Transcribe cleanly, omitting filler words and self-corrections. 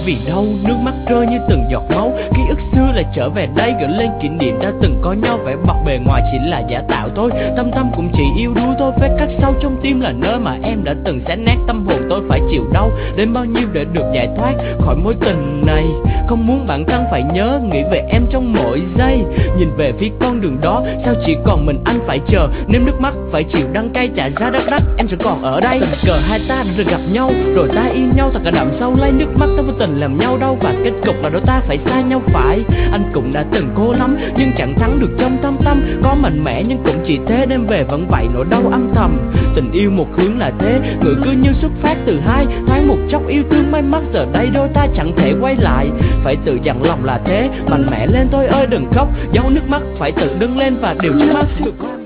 vì đâu nước mắt rơi như từng giọt máu, ký ức xưa lại trở về đây gợi lên kỷ niệm đã từng có nhau. Vẻ bọc bề ngoài chỉ là giả tạo thôi, tâm tâm cũng chỉ yêu đuối thôi. Vết cắt sâu trong tim là nơi mà em đã từng xé nát tâm hồn tôi, phải chịu đau đến bao nhiêu để được giải thoát khỏi mối tình này. Không muốn bản thân phải nhớ, nghĩ về em trong mỗi giây. Nhìn về phía con đường đó, sao chỉ còn mình anh phải chờ. Nếu nước mắt phải chịu đắng cay trả giá đắt đắt, em sẽ còn ở đây. Tình cờ hai ta đã được gặp nhau, rồi ta yêu nhau thật cả đậm sâu. Lấy nước mắt ta vô tình làm nhau đau, và kết cục là đôi ta phải xa nhau. Phải, anh cũng đã từng cố lắm, nhưng chẳng thắng được trong thâm tâm. Có mạnh mẽ nhưng cũng chỉ thế, đêm về vẫn vậy nỗi đau âm thầm. Tình yêu một hướng là thế, người cứ như xuất phát từ hai. Thoáng một chốc yêu thương may mắn, giờ đây đôi ta chẳng thể quay lại. Phải tự dặn lòng là thế, mạnh mẽ lên thôi ơi đừng khóc. Giấu nước mắt phải tự đứng lên và điều trước mắt.